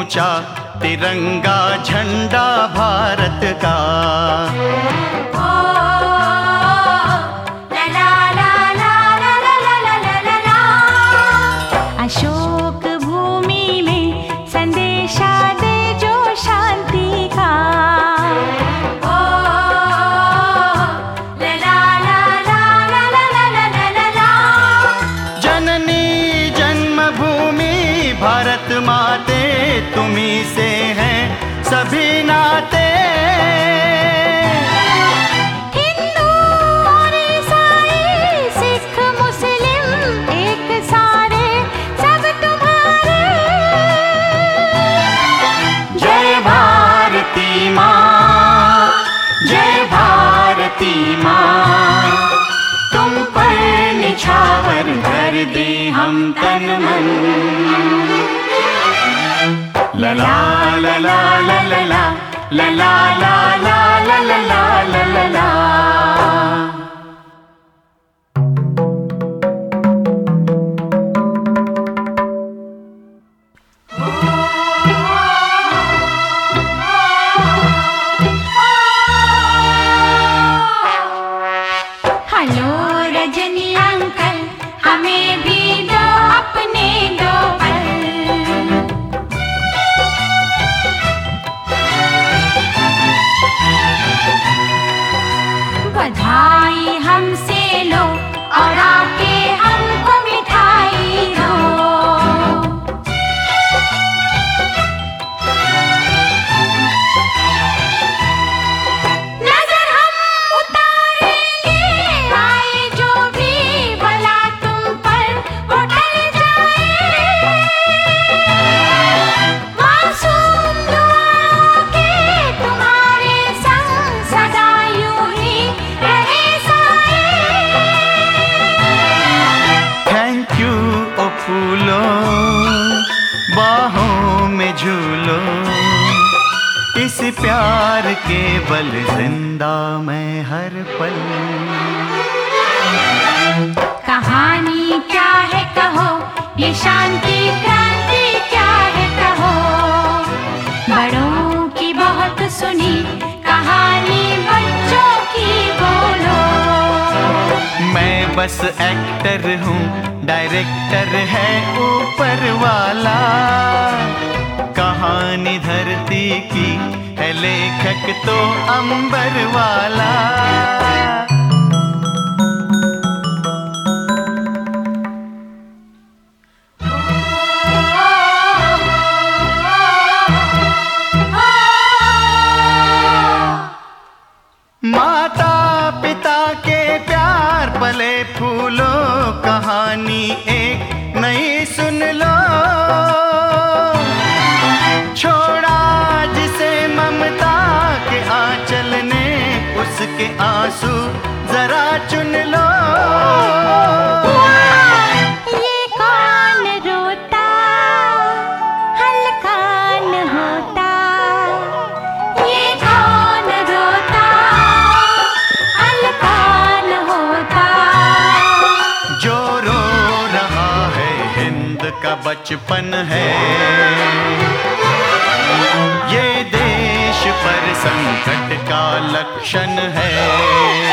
ऊंचा तिरंगा झंडा भारत का। अशोक भूमि में संदेशा दे जो शांति का। जननी जन्मभूमि भारत माते तुम्ही से हैं सभी नाते। हिंदू और ईसाई सिख मुस्लिम एक सारे सब तुम्हारे। जय भारती माँ, जय भारती माँ, तुम पर निछावर कर दे हम तन मन। ला ला ला ला ला ला ला ला ला ला ला ला ला ला ला ला। हेलो रजनी अंकल, हमें भी दो अपने दो पल। बधाई हमसे लो और आके हमको मिठाई दो। नजर हम उतारेंगे, आए जो भी भला तुम पर वो टल जाए। मासूम दुआ के तुम्हारे संग सदा यूं ही रहे साए। थैंक यू ओ फूलो, बाहों में झूलो, इस प्यार के बल जिंदा मैं हर पल। कहानी क्या है कहो, ये शांति क्रांति क्या है कहो। बड़ों की बहुत सुनी कहानी बच्चों की बोलो। मैं बस एक्टर हूँ, डायरेक्टर है ऊपर वाला। कहानी धरती की है, लेखक तो अंबर वाला। माता पिता के प्यार पले फूलो, कहानी एक नई सुन लो। छोड़ा जिसे ममता के आंचल ने, उसके आंसू जरा चुन लो। ये कौन रोता हल्का न होता। ये कौन रोता हल्का न होता। जो रो रहा है हिंद का बचपन है। ये देश पर संकट का लक्षण है।